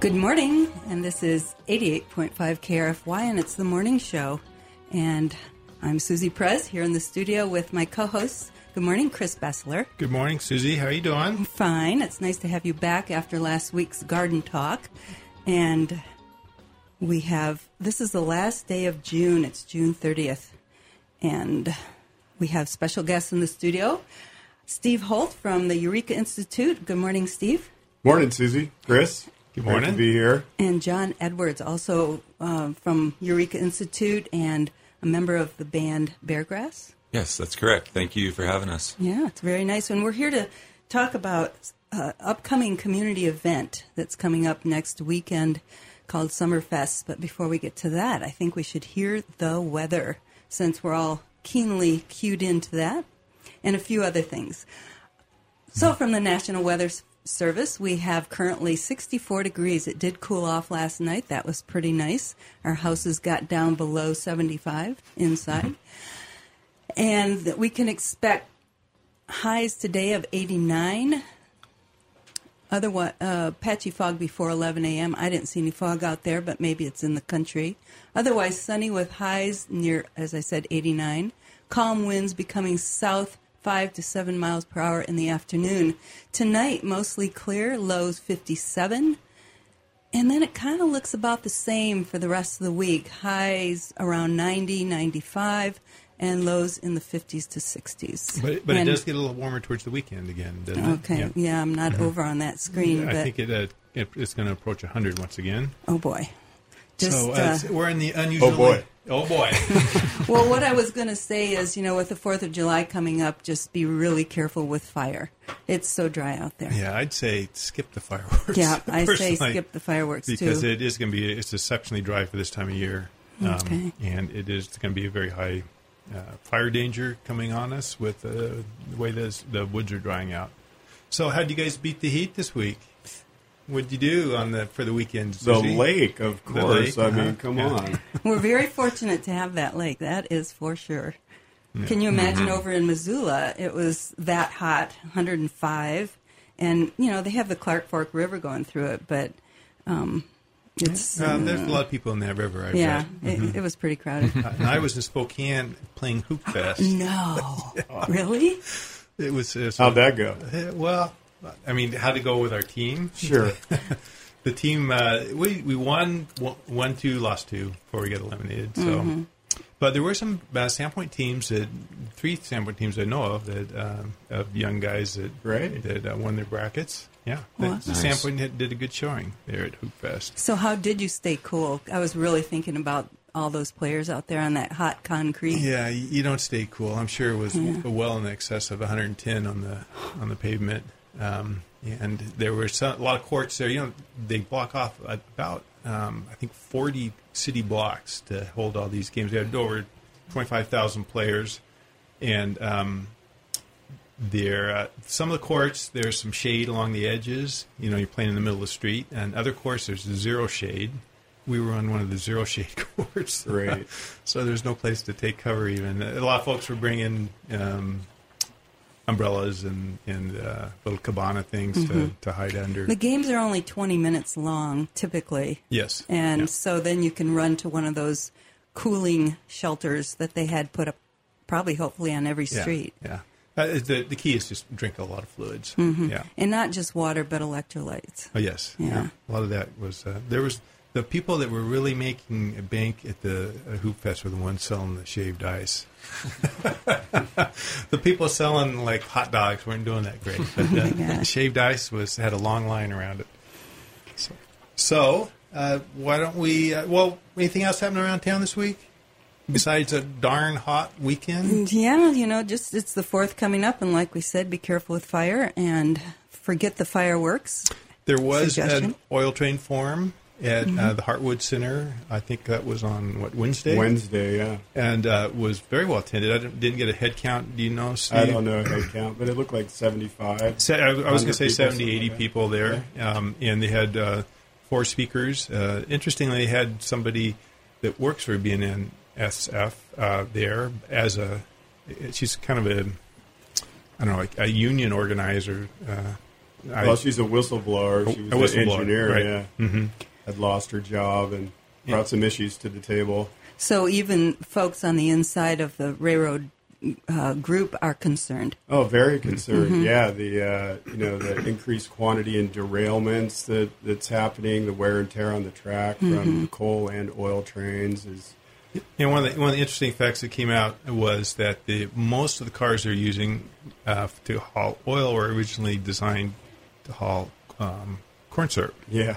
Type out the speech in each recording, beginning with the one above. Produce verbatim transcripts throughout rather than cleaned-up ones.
Good morning, and this is eighty-eight point five K R F Y, and it's the morning show. And I'm Susie Prez here in the studio with my co-hosts. Good morning, Chris Bessler. Good morning, Susie. How are you doing? Fine. It's nice to have you back after last week's garden talk. And we have, this is the last day of June. It's June thirtieth. And we have special guests in the studio. Steve Holt from the Eureka Institute. Good morning, Steve. Morning, Susie. Chris. Good morning. Great to be here. And John Edwards, also uh, from Eureka Institute and a member of the band Beargrass. Yes, that's correct. Thank you for having us. Yeah, it's very nice. And we're here to talk about an upcoming community event that's coming up next weekend called Summerfest. But before we get to that, I think we should hear the weather, since we're all keenly cued into that, and a few other things. So from the National Weather Service, we have currently sixty-four degrees. It did cool off last night. That was pretty nice. Our houses got down below seventy-five inside. And we can expect highs today of eighty-nine. Otherwise, uh, patchy fog before eleven a.m. I didn't see any fog out there, but maybe it's in the country. Otherwise, sunny with highs near, as I said, eighty-nine. Calm winds becoming south five to seven miles per hour in the afternoon. Tonight, mostly clear, lows fifty-seven. And then it kind of looks about the same for the rest of the week. Highs around ninety, ninety-five, and lows in the fifties to sixties. But, but and, it does get a little warmer towards the weekend again, doesn't it? Okay, yeah, yeah I'm not mm-hmm. over on that screen. I but, think it, uh, it, it's going to approach one hundred once again. Oh, boy. Just, so uh, uh, we're in the unusual... Oh, boy. Oh, boy. Well, what I was going to say is, you know, with the fourth of July coming up, just be really careful with fire. It's so dry out there. Yeah, I'd say skip the fireworks. Yeah, I say skip the fireworks, because too. Because it is going to be, it's exceptionally dry for this time of year. Um, okay. And it is going to be a very high uh, fire danger coming on us with uh, the way this, the woods are drying out. So how did you guys beat the heat this week? What did you do on the for the weekend? The Susie? lake, of course. Lake? I mean, uh-huh. come yeah. on. We're very fortunate to have that lake. That is for sure. Yeah. Can you imagine mm-hmm. over in Missoula, it was that hot, one hundred five, and, you know, they have the Clark Fork River going through it, but um, it's... Uh, uh, there's a lot of people in that river, I Yeah, bet. it, Mm-hmm. it was pretty crowded. uh, and I was in Spokane playing Hoop Fest. No. Yeah. Really? It was... Uh, How'd that go? Uh, well, I mean, how'd it go with our team? Sure. The team, uh, we we won, won two, lost two before we got eliminated. So, mm-hmm. But there were some uh, Sandpoint teams, that three Sandpoint teams I know of, that um, of young guys that right. that uh, won their brackets. Yeah, well, nice. Sandpoint had, did a good showing there at Hoop Fest. So how did you stay cool? I was really thinking about all those players out there on that hot concrete. Yeah, you don't stay cool. I'm sure it was yeah. well in excess of one hundred ten on the on the pavement. Um, and there were some, a lot of courts there. You know, they block off about, um, I think, forty city blocks to hold all these games. They had over twenty-five thousand players. And um, there, uh, some of the courts, there's some shade along the edges. You know, you're playing in the middle of the street. And other courts, there's zero shade. We were on one of the zero shade courts. Right. So there's no place to take cover even. A lot of folks were bringing... Um, umbrellas and, and uh, little cabana things mm-hmm. to, to hide under. The games are only twenty minutes long, typically. Yes. And yeah. so then you can run to one of those cooling shelters that they had put up, probably, hopefully, on every street. Yeah. yeah. Uh, the, the key is just drink a lot of fluids. Mm-hmm. Yeah. And not just water, but electrolytes. Oh, yes. Yeah. yeah. A lot of that was, uh, there was, the people that were really making a bank at the uh, Hoop Fest were the ones selling the shaved ice. The people selling like hot dogs weren't doing that great, but uh, oh shaved ice was had a long line around it. So, so uh, why don't we? Uh, well, anything else happening around town this week besides a darn hot weekend? Yeah, you know, just it's the fourth coming up, and like we said, be careful with fire and forget the fireworks. There was Suggestion. an oil train forum at mm-hmm. uh, the Heartwood Center. I think that was on, what, Wednesday? Wednesday, yeah. And uh, was very well attended. I didn't, didn't get a head count. Do you know, Steve? I don't know a head count, but it looked like seventy-five. Se- I, I was going to say people, seventy, eighty like people there. Yeah. Um, and they had uh, four speakers. Uh, interestingly, they had somebody that works for B N N S F uh, there as a, she's kind of a, I don't know, like a union organizer, uh, I, well, she's a whistleblower. She was a an whistleblower, engineer, right. yeah. Mm-hmm. Had lost her job and brought Yeah. some issues to the table. So even folks on the inside of the railroad uh, group are concerned. Oh, very concerned. Mm-hmm. Yeah, the uh, you know the increased quantity in derailments that, that's happening, the wear and tear on the track Mm-hmm. from coal and oil trains is. You know, one of the one of the interesting facts that came out was that the most of the cars they're using uh, to haul oil were originally designed to haul um, corn syrup. Yeah.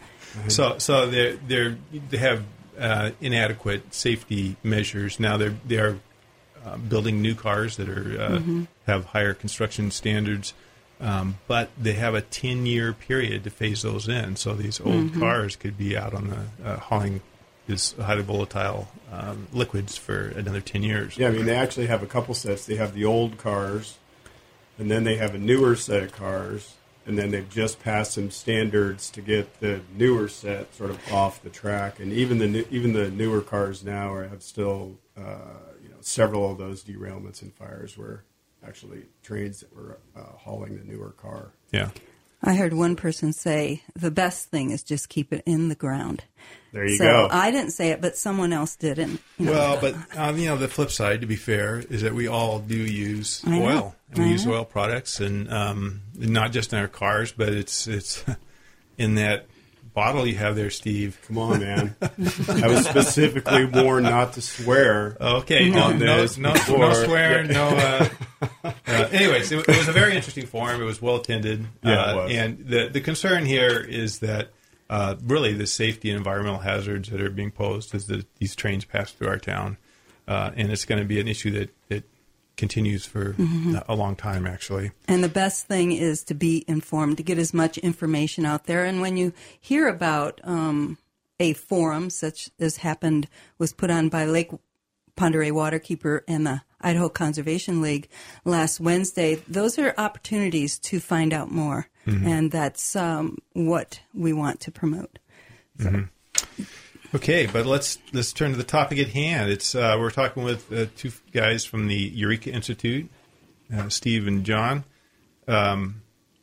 So, so they they they have uh, inadequate safety measures now. They're they are uh, building new cars that are uh, Mm-hmm. have higher construction standards, um, but they have a ten year period to phase those in. So these old Mm-hmm. cars could be out on the uh, hauling this highly volatile um, liquids for another ten years. Yeah, I mean, they actually have a couple sets. They have the old cars, and then they have a newer set of cars, and then they've just passed some standards to get the newer set sort of off the track. And even the new, even the newer cars now are, have still, uh, you know, several of those derailments and fires were actually trains that were uh, hauling the newer car. Yeah. I heard one person say the best thing is just keep it in the ground. There you so go. I didn't say it, but someone else did. And you know, Well, but um, you know, the flip side, to be fair, is that we all do use I know. oil, and we I use know. oil products, and um, not just in our cars, but it's it's in that bottle you have there, Steve. Come on, man. I was specifically warned not to swear. Okay, no, On no, this no, no before. swear, no. Uh, uh, anyways, it, it was a very interesting forum. It was well attended, Yeah, uh, it was. and the the concern here is that uh, really the safety and environmental hazards that are being posed as the, these trains pass through our town, uh, and it's going to be an issue that it continues for Mm-hmm. a long time, actually. And the best thing is to be informed, to get as much information out there. And when you hear about um, a forum such as happened, was put on by Lake Pend Oreille Waterkeeper and the Idaho Conservation League last Wednesday, those are opportunities to find out more. Mm-hmm. And that's um, what we want to promote. So. Mm-hmm. Okay, but let's let's turn to the topic at hand. It's uh, we're talking with uh, two guys from the Eureka Institute, uh, Steve and John. Um,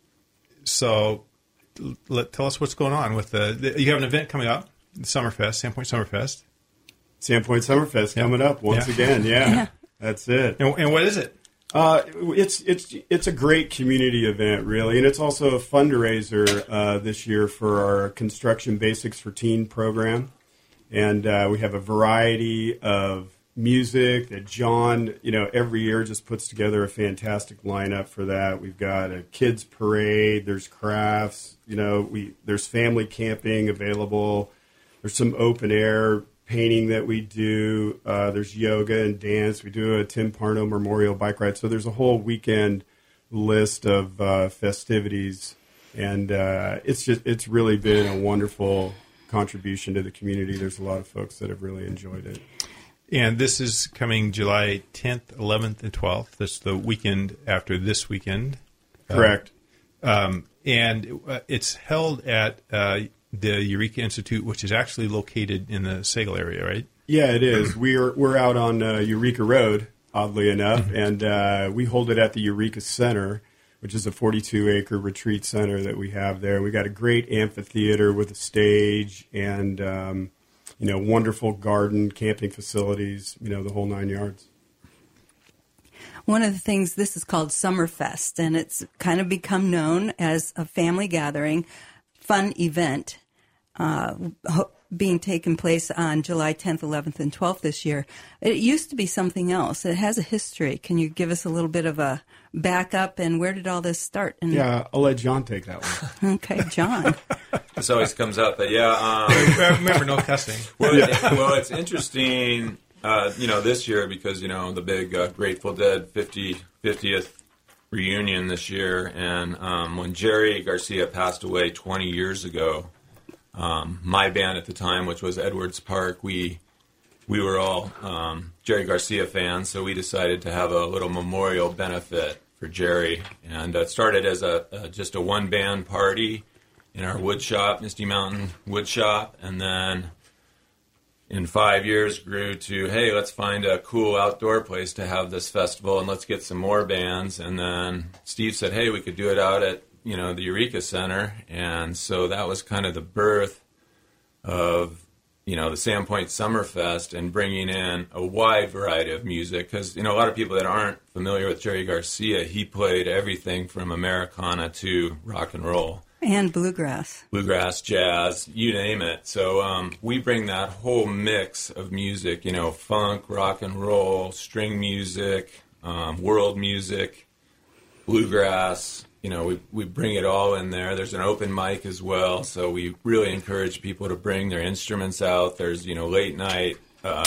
so, l- let, tell us what's going on with the, the. You have an event coming up, the Summerfest, Sandpoint Summerfest, Sandpoint Summerfest Yeah. coming up once Yeah. again. Yeah, Yeah. that's it. and, and what is it? Uh, it's it's it's a great community event, really, and it's also a fundraiser uh, this year for our Construction Basics for Teen program, and uh, we have a variety of music that John, you know, every year just puts together a fantastic lineup for that. We've got a kids parade, there's crafts, you know, we there's family camping available, there's some open air painting that we do. Uh, there's yoga and dance. We do a Tim Parno Memorial Bike Ride. So there's a whole weekend list of uh, festivities, and uh, it's just it's really been a wonderful contribution to the community. There's a lot of folks that have really enjoyed it. And this is coming July tenth, eleventh, and twelfth. That's the weekend after this weekend. Correct. Um, and uh, it's held at uh, the Eureka Institute, which is actually located in the Sagal area, right? Yeah, it is. We're we're out on uh, Eureka Road, oddly enough, and uh, we hold it at the Eureka Center, which is a forty-two acre retreat center that we have there. We got a great amphitheater with a stage and um, you know wonderful garden, camping facilities, you know the whole nine yards. One of the things, this is called Summerfest, and it's kind of become known as a family gathering, fun event uh, ho- being taken place on July tenth, eleventh, and twelfth this year. It used to be something else. It has a history. Can you give us a little bit of a backup, and where did all this start? And, Yeah, I'll let John take that one. Okay, John. This always comes up, but yeah. Um, Remember, no cussing. well, it, well, it's interesting, uh, you know, this year because you know the big uh, Grateful Dead fifty, fiftieth reunion this year, and um, when Jerry Garcia passed away twenty years ago, um, my band at the time, which was Edwards Park, we we were all um, Jerry Garcia fans, so we decided to have a little memorial benefit for Jerry, and it started as a, a just a one band party in our wood shop, Misty Mountain Wood Shop, and then in five years grew to, hey, let's find a cool outdoor place to have this festival and let's get some more bands. And then Steve said, hey, we could do it out at you know, the Eureka Center, and so that was kind of the birth of, you know, the Sandpoint Summerfest and bringing in a wide variety of music. Because, you know, a lot of people that aren't familiar with Jerry Garcia, he played everything from Americana to rock and roll. And bluegrass. Bluegrass, jazz, you name it. So um, we bring that whole mix of music, you know, funk, rock and roll, string music, um, world music, bluegrass. You know, we we bring it all in there. There's an open mic as well, so we really encourage people to bring their instruments out. There's, you know, late night uh,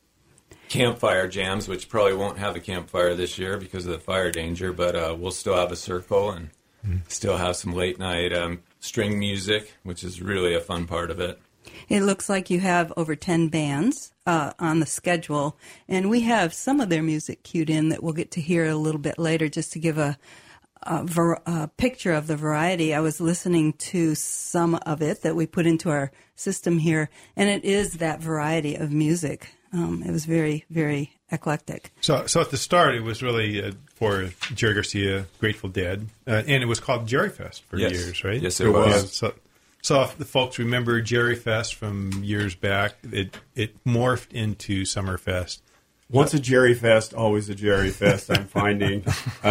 campfire jams, which probably won't have a campfire this year because of the fire danger, but uh, we'll still have a circle and mm. still have some late night um, string music, which is really a fun part of it. It looks like you have over ten bands uh, on the schedule, and we have some of their music cued in that we'll get to hear a little bit later just to give a A, ver- a picture of the variety. I was listening to some of it that we put into our system here, and it is that variety of music. Um, it was very, very eclectic. So, so at the start, it was really uh, for Jerry Garcia, Grateful Dead, uh, and it was called Jerry Fest for yes. years, right? Yes, it, it was. was. So, so if the folks remember Jerry Fest from years back, it it morphed into Summerfest. Once a Jerry Fest, always a Jerry Fest, I'm finding.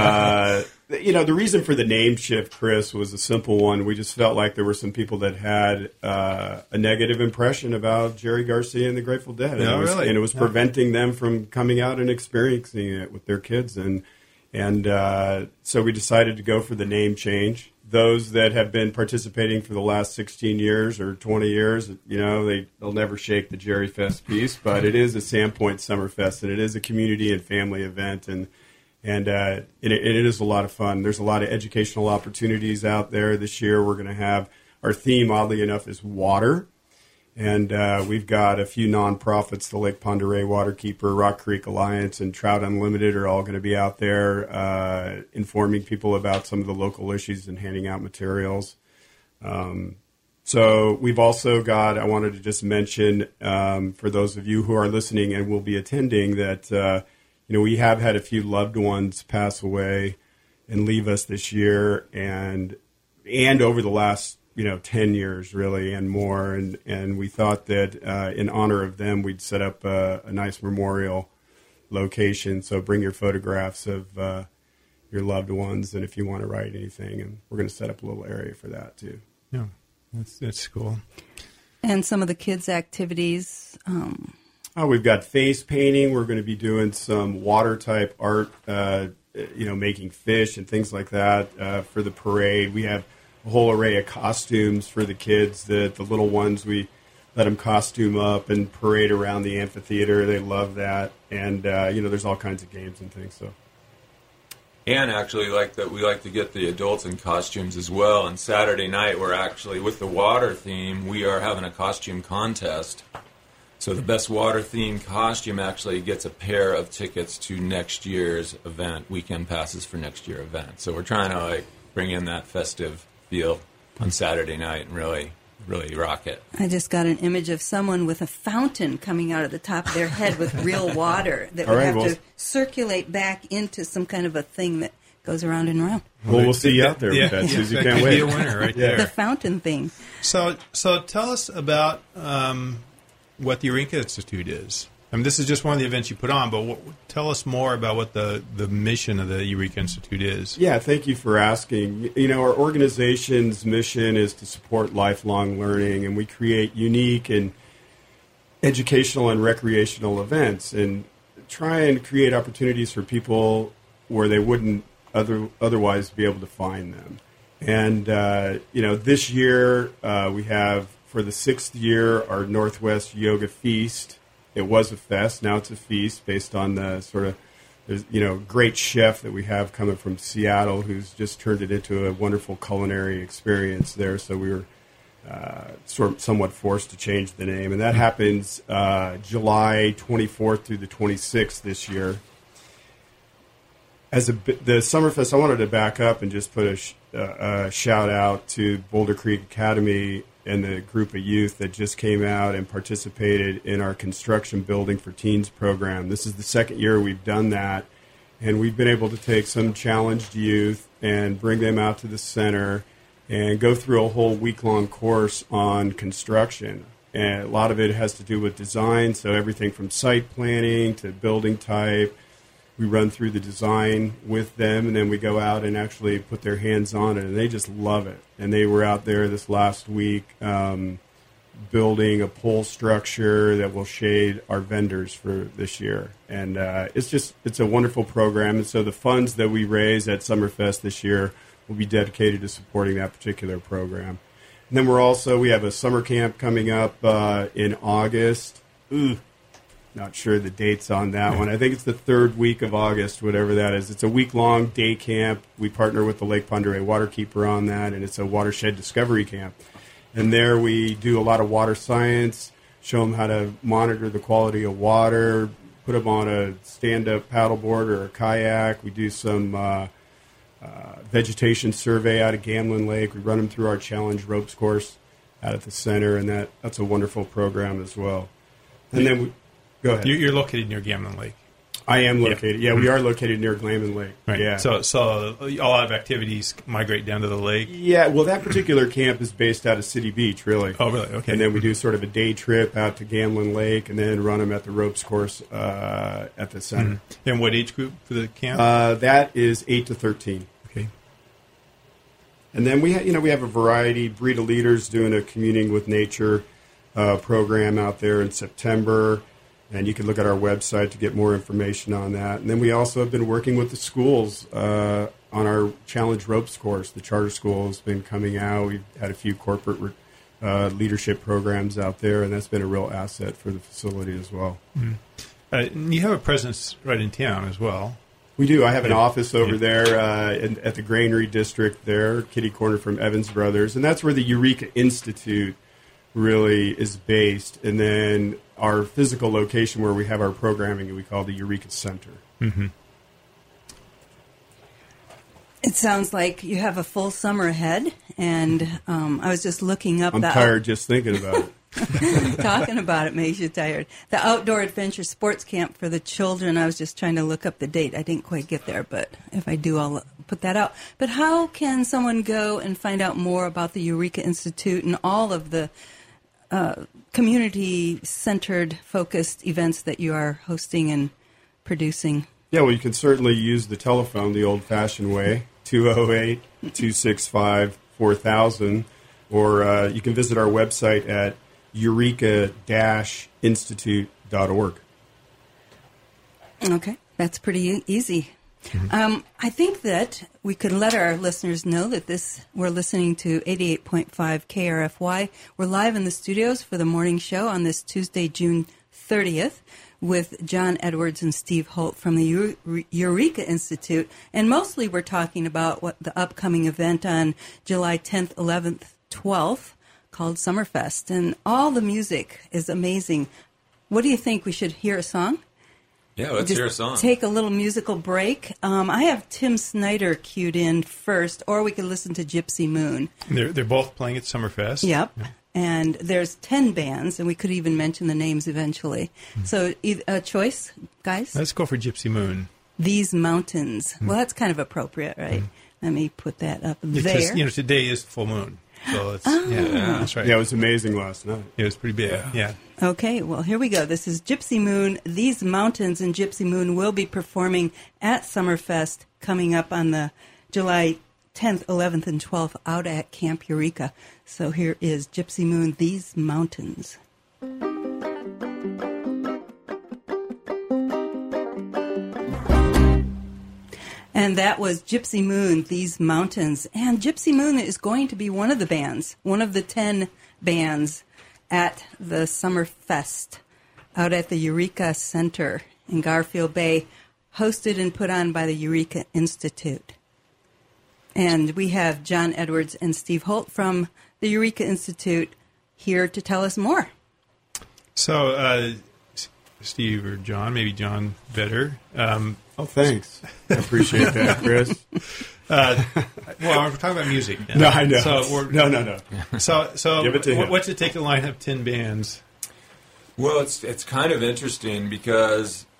Uh, you know, the reason for the name shift, Chris, was a simple one. We just felt like there were some people that had uh, a negative impression about Jerry Garcia and the Grateful Dead. And, no, it, was, really? and it was no. preventing them from coming out and experiencing it with their kids. And, and uh, so we decided to go for the name change. Those that have been participating for the last sixteen years or twenty years, you know, they, they'll never shake the Jerry Fest piece, but it is a Sandpoint Summerfest, and it is a community and family event, and and uh, it, it is a lot of fun. There's a lot of educational opportunities out there this year. We're going to have, our theme, oddly enough, is water, and uh, we've got a few nonprofits, the Lake Pend Oreille Waterkeeper, Rock Creek Alliance, and Trout Unlimited are all going to be out there uh, informing people about some of the local issues and handing out materials. Um, so we've also got, I wanted to just mention, um, for those of you who are listening and will be attending, that uh, you know we have had a few loved ones pass away and leave us this year, and and over the last you know, ten years really and more. And, and we thought that uh, in honor of them, we'd set up a, a nice memorial location. So bring your photographs of uh, your loved ones, and if you want to write anything. And we're going to set up a little area for that too. Yeah, that's, that's cool. And some of the kids' activities. Um... Oh, we've got face painting. We're going to be doing some water type art, uh, you know, making fish and things like that uh, for the parade. We have a whole array of costumes for the kids. The the little ones, we let them costume up and parade around the amphitheater. They love that, and uh, you know, there's all kinds of games and things. So, and actually, like that, we like to get the adults in costumes as well. And Saturday night, we're actually with the water theme. We are having a costume contest. So the best water themed costume actually gets a pair of tickets to next year's event, weekend passes for next year's event. So we're trying to like bring in that festive feel on Saturday night and really, really rock it. I just got an image of someone with a fountain coming out of the top of their head with real water that would right, have well, to circulate back into some kind of a thing that goes around and around. Well, we'll see you out there yeah, with that, yeah, Susie. that Can't could wait. be a winner right Yeah. there. The fountain thing. So, so tell us about um, what the Eureka Institute is. I mean, this is just one of the events you put on, but what, tell us more about what the, the mission of the Eureka Institute is. Yeah, thank you for asking. You know, our organization's mission is to support lifelong learning, and we create unique and educational and recreational events and try and create opportunities for people where they wouldn't other, otherwise be able to find them. And, uh, you know, this year uh, we have, for the sixth year, our Northwest Yoga Feast. It was a fest. Now it's a feast based on the sort of, there's, you know, great chef that we have coming from Seattle who's just turned it into a wonderful culinary experience there. So we were uh, sort of somewhat forced to change the name. And that happens uh, July twenty-fourth through the twenty-sixth this year. As a, the Summerfest, I wanted to back up and just put a, sh- uh, a shout out to Boulder Creek Academy and the group of youth that just came out and participated in our Construction Building for Teens program. This is the second year we've done that, And we've been able to take some challenged youth and bring them out to the center and go through a whole week-long course on construction. And a lot of it has to do with design, so everything from site planning to building type. We run through the design with them, and then we go out and actually put their hands on it, and they just love it. And they were out there this last week um, building a pole structure that will shade our vendors for this year. And uh, it's just, it's a wonderful program. And so the funds that we raise at Summerfest this year will be dedicated to supporting that particular program. And then we're also, we have a summer camp coming up uh, in August. Ooh, not sure the dates on that one. I think it's the third week of August, whatever that is. It's a week-long day camp. We partner with the Lake Pend Oreille Waterkeeper on that, and it's a watershed discovery camp. And there we do a lot of water science, show them how to monitor the quality of water, put them on a stand-up paddleboard or a kayak. We do some uh, uh, vegetation survey out of Gamlin Lake. We run them through our challenge ropes course out at the center, and that, that's a wonderful program as well. And then we, go ahead. You're located near Gamlin Lake. I am located. Yeah, yeah we are located near Gamlin Lake. Right. Yeah. So, so a lot of activities migrate down to the lake. Yeah. Well, that particular camp is based out of City Beach, really. Oh, really? Okay. And then we do sort of a day trip out to Gamlin Lake, and then run them at the ropes course uh, at the center. Mm-hmm. And what age group for the camp? Uh, that is eight to thirteen. Okay. And then we, ha- you know, we have a variety. Breed of Leaders doing a Communing with Nature uh, program out there in September. And you can look at our website to get more information on that. And then we also have been working with the schools uh, on our Challenge Ropes course. The charter school has been coming out. We've had a few corporate re- uh, leadership programs out there, and that's been a real asset for the facility as well. Mm-hmm. Uh, you have a presence right in town as well. We do. I have an yeah. office over yeah. there uh, in, at the Granary District there, kitty corner from Evans Brothers. And that's where the Eureka Institute really is based. And then our physical location where we have our programming, we call the Eureka Center. Mm-hmm. It sounds like you have a full summer ahead, and um, I was just looking up. I'm the tired out- just thinking about it. Talking about it makes you tired. The Outdoor Adventure Sports Camp for the children, I was just trying to look up the date. I didn't quite get there, but if I do, I'll put that out. But how can someone go and find out more about the Eureka Institute and all of the uh, community-centered, focused events that you are hosting and producing? Yeah, well, you can certainly use the telephone the old-fashioned way, two oh eight, two six five, four thousand, or uh, you can visit our website at eureka dash institute dot org. Okay, that's pretty e- easy. Mm-hmm. Um, I think that we could let our listeners know that this we're listening to eighty-eight point five K R F Y. We're live in the studios for the morning show on this Tuesday, June thirtieth, with John Edwards and Steve Holt from the Eureka Institute. And mostly we're talking about what the upcoming event on July tenth, eleventh, twelfth, called Summerfest. And all the music is amazing. What do you think? We should hear a song? Yeah, let's Just hear a song. Take a little musical break. Um, I have Tim Snyder queued in first, or we could listen to Gypsy Moon. They're, they're both playing at Summerfest. Yep. Yeah. And there's ten bands, and we could even mention the names eventually. Mm. So a choice, guys? Let's go for Gypsy Moon. These Mountains. Mm. Well, that's kind of appropriate, right? Mm. Let me put that up yeah, there. You know, today is full moon. So it's, oh. yeah, that's right. Yeah, it was amazing last night. It was pretty big, yeah. yeah. Okay, well, here we go. This is Gypsy Moon. These Mountains, and Gypsy Moon will be performing at Summerfest coming up on the July tenth, eleventh, and twelfth out at Camp Eureka. So here is Gypsy Moon, These Mountains. And that was Gypsy Moon, These Mountains. And Gypsy Moon is going to be one of the bands, one of the ten bands at the Summerfest out at the Eureka Center in Garfield Bay, hosted and put on by the Eureka Institute. And we have John Edwards and Steve Holt from the Eureka Institute here to tell us more. So, uh, Steve or John, maybe John better. Um, oh, thanks. I appreciate that, Chris. Uh, well, we're talking about music now. No, I know. So we're, no, no, no. So, so Give it to him. What's it take to line up ten bands? Well, it's it's kind of interesting because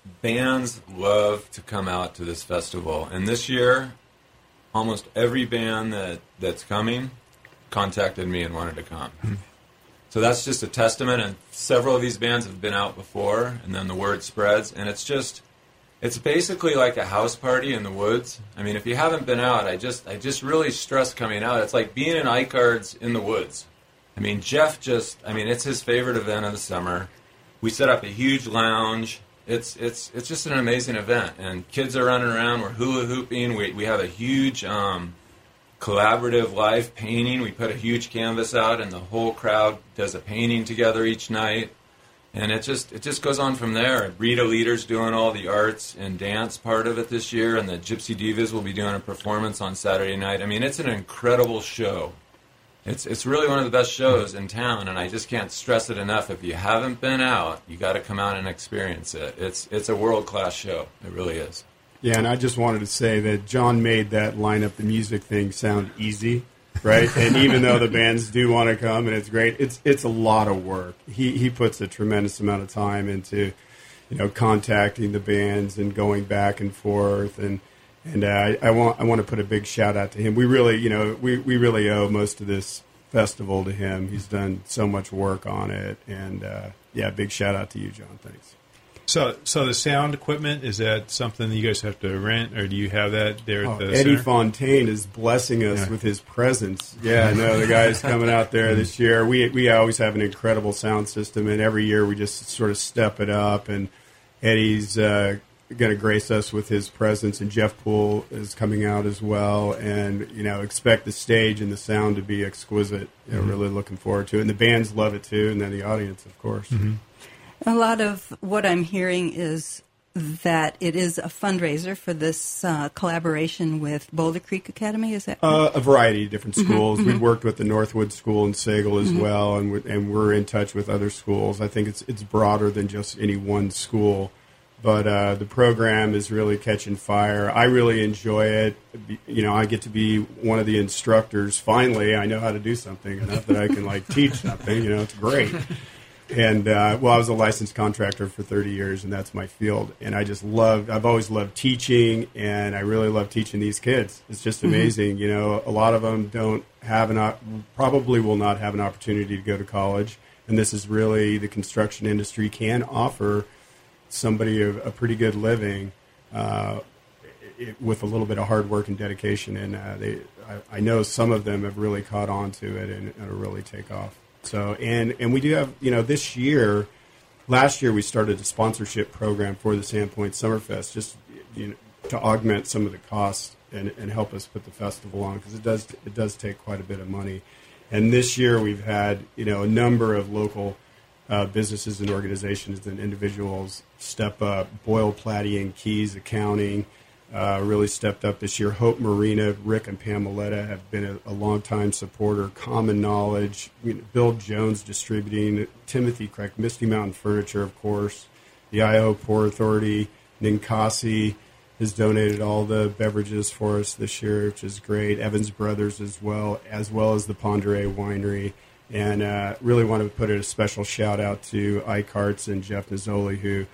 bands love to come out to this festival. And this year, almost every band that, that's coming contacted me and wanted to come. Mm-hmm. So that's just a testament, and several of these bands have been out before, and then the word spreads, and it's just, it's basically like a house party in the woods. I mean, if you haven't been out, I just I just really stress coming out. It's like being in iCards in the woods. I mean, Jeff just, I mean, it's his favorite event of the summer. We set up a huge lounge. It's it's it's just an amazing event, and kids are running around. We're hula hooping. We we have a huge um, collaborative live painting. We put a huge canvas out, and the whole crowd does a painting together each night. And it just it just goes on from there. Rita Leader's doing all the arts and dance part of it this year, and the Gypsy Divas will be doing a performance on Saturday night. I mean, it's an incredible show. It's it's really one of the best shows in town, and I just can't stress it enough. If you haven't been out, you got to come out and experience it. It's it's a world-class show. It really is. Yeah, and I just wanted to say that John made that line up the music thing sound easy, right? And even though the bands do want to come and it's great, it's it's a lot of work. He he puts a tremendous amount of time into, you know, contacting the bands and going back and forth, and and uh, I, I want I want to put a big shout out to him. We really, you know, we, we really owe most of this festival to him. He's done so much work on it, and uh, yeah, big shout out to you, John. Thanks. So, so the sound equipment, is that something that you guys have to rent, or do you have that there oh, at the Eddie center? Fontaine is blessing us yeah. with his presence. Yeah, no, the guy's coming out there this year. We we always have an incredible sound system, and every year we just sort of step it up, and Eddie's uh, going to grace us with his presence, and Jeff Poole is coming out as well, and, you know, expect the stage and the sound to be exquisite. You know, mm-hmm. Really looking forward to it, and the bands love it too, and then the audience, of course. Mm-hmm. A lot of what I'm hearing is that it is a fundraiser for this uh, collaboration with Boulder Creek Academy. Is that right? Uh, a variety of different schools. Mm-hmm, We've mm-hmm. worked with the Northwood School in Sagal as mm-hmm. well, and we're, and we're in touch with other schools. I think it's it's broader than just any one school, but uh, the program is really catching fire. I really enjoy it. You know, I get to be one of the instructors. Finally, I know how to do something enough that I can like teach something. You know, it's great. And, uh, well, I was a licensed contractor for thirty years, and that's my field. And I just love, I've always loved teaching, and I really love teaching these kids. It's just amazing. Mm-hmm. You know, a lot of them don't have an, op- probably will not have an opportunity to go to college. And this is really, the construction industry can offer somebody a, a pretty good living uh, it, with a little bit of hard work and dedication. And uh, they, I, I know some of them have really caught on to it and it'll really take off. So, and, and we do have, you know, this year, last year we started a sponsorship program for the Sandpoint Summerfest, just, you know, to augment some of the costs and, and help us put the festival on, because it does, it does take quite a bit of money. And this year we've had, you know, a number of local uh, businesses and organizations and individuals step up. Boyle, Platty and Keys Accounting Uh, really stepped up this year. Hope Marina, Rick and Pam Maletta have been a, a long-time supporter. Common Knowledge, you know, Bill Jones Distributing, Timothy Craig, Misty Mountain Furniture, of course, the Idaho Port Authority, Ninkasi has donated all the beverages for us this year, which is great. Evans Brothers as well, as well as the Ponderay Winery. And uh, really want to put a special shout-out to iCarts and Jeff Mazzoli, who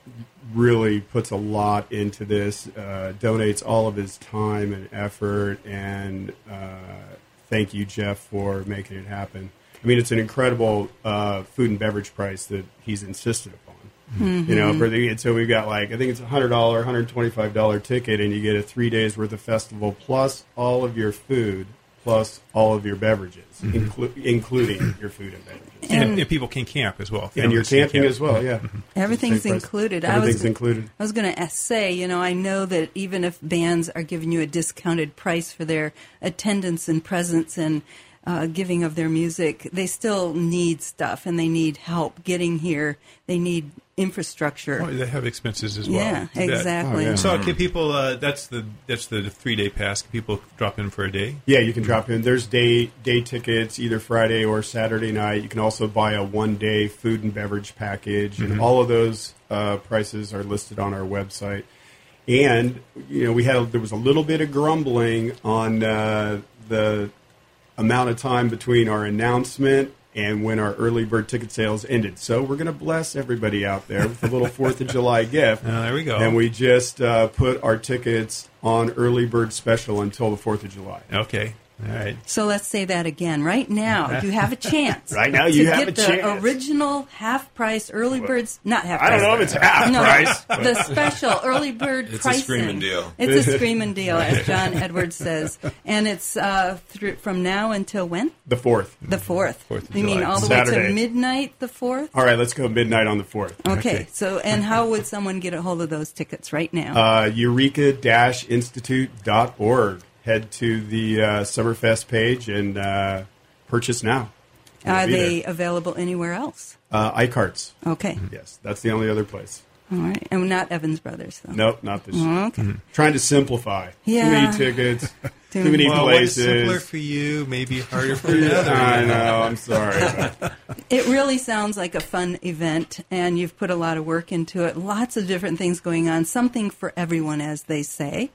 really puts a lot into this, uh, donates all of his time and effort, and uh, thank you, Jeff, for making it happen. I mean, it's an incredible uh, food and beverage price that he's insisted upon. Mm-hmm. You know, for the, and so we've got like, I think it's a one hundred dollars, one hundred twenty-five dollars ticket, and you get a three days worth of festival plus all of your food, plus all of your beverages, mm-hmm. inclu- including your food and beverages. And, and people can camp as well. And you're camping camp. as well, yeah. Mm-hmm. Everything's included. Everything's I was, included. I was going to say, you know, I know that even if bands are giving you a discounted price for their attendance and presence and uh, giving of their music, they still need stuff and they need help getting here. They need infrastructure. Oh, they have expenses as well. Yeah, exactly. Oh, yeah. So can people? Uh, that's the that's the three day pass. Can people drop in for a day? Yeah, you can drop in. There's day day tickets either Friday or Saturday night. You can also buy a one day food and beverage package, mm-hmm. and all of those uh, prices are listed on our website. And you know, we had there was a little bit of grumbling on uh, the amount of time between our announcement and when our early bird ticket sales ended. So we're going to bless everybody out there with a little fourth of July gift. Oh, there we go. And we just uh, put our tickets on early bird special until the fourth of July. Okay. All right. So let's say that again. Right now, you have a chance. Right now, you to have get a the chance. original half price early birds, not half I price. don't know if it's half no, price. the special early bird It's a pricing. screaming deal. It's a screaming deal, as John Edwards says. And it's uh, through, from now until when? The fourth. The fourth. Fourth of You mean July. all the way Saturday. to midnight the fourth? All right, let's go midnight on the fourth. Okay, Okay. so, and how would someone get a hold of those tickets right now? Uh, eureka dash institute dot org. Head to the uh, Summerfest page and uh, purchase now. It'll Are be they there. available anywhere else? Uh, iCarts. Okay, Yes, that's the only other place. all right. And not Evans Brothers, though. Nope, not this year. Okay. Trying to simplify. Yeah. Too many tickets, Too too many Well, what is simpler places. for you, maybe harder for another. I know, I'm sorry. It really sounds like a fun event, and you've put a lot of work into it. Lots of different things going on. Something for everyone, as they say.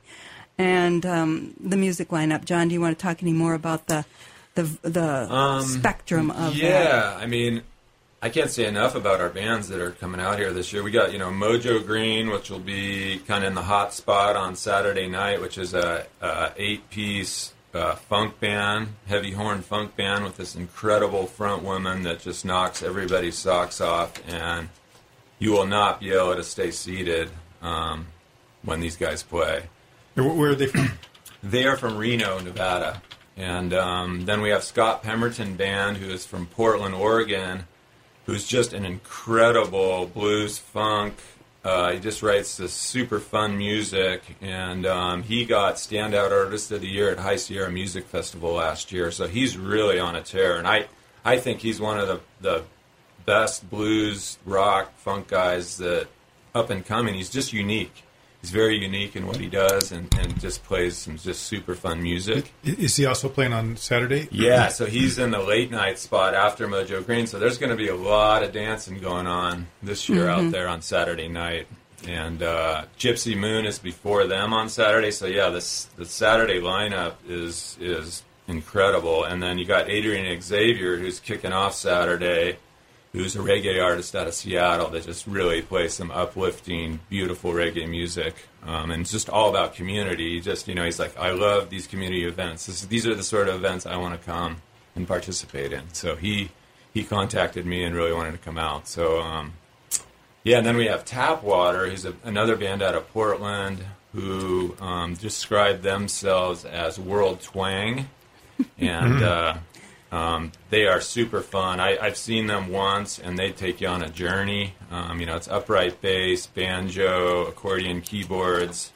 And um, the music lineup. John, do you want to talk any more about the the the Um, spectrum of yeah, that? I mean, I can't say enough about our bands that are coming out here this year. We got, you know, Mojo Green, which will be kind of in the hot spot on Saturday night, which is a, a eight-piece uh, funk band, heavy horn funk band with this incredible front woman that just knocks everybody's socks off, and you will not be able to stay seated um, when these guys play. Where, where are they from? They are from Reno, Nevada. And um, then we have Scott Pemberton Band, who is from Portland, Oregon, who's just an incredible blues funk. Uh, he just writes this super fun music. And um, he got Standout Artist of the Year at High Sierra Music Festival last year. So he's really on a tear. And I, I think he's one of the, the best blues, rock, funk guys that up and coming. He's just unique. He's very unique in what he does, and, and just plays some just super fun music. Is he also playing on Saturday? Yeah, so he's in the late night spot after Mojo Green. So there's going to be a lot of dancing going on this year out there on Saturday night. And uh, Gypsy Moon is before them on Saturday. So yeah, this the Saturday lineup is is incredible. And then you got Adrian Xavier, who's kicking off Saturday, who's a reggae artist out of Seattle that just really plays some uplifting, beautiful reggae music. Um, and it's just all about community. Just, you know, he's like, I love these community events. This, these are the sort of events I want to come and participate in. So he he contacted me and really wanted to come out. So, um, yeah, and then we have Tapwater. He's a, another band out of Portland who um, described themselves as World Twang. And... uh Um, they are super fun. I, I've seen them once, and they take you on a journey. Um, you know, it's upright bass, banjo, accordion keyboards,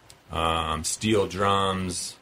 um, steel drums,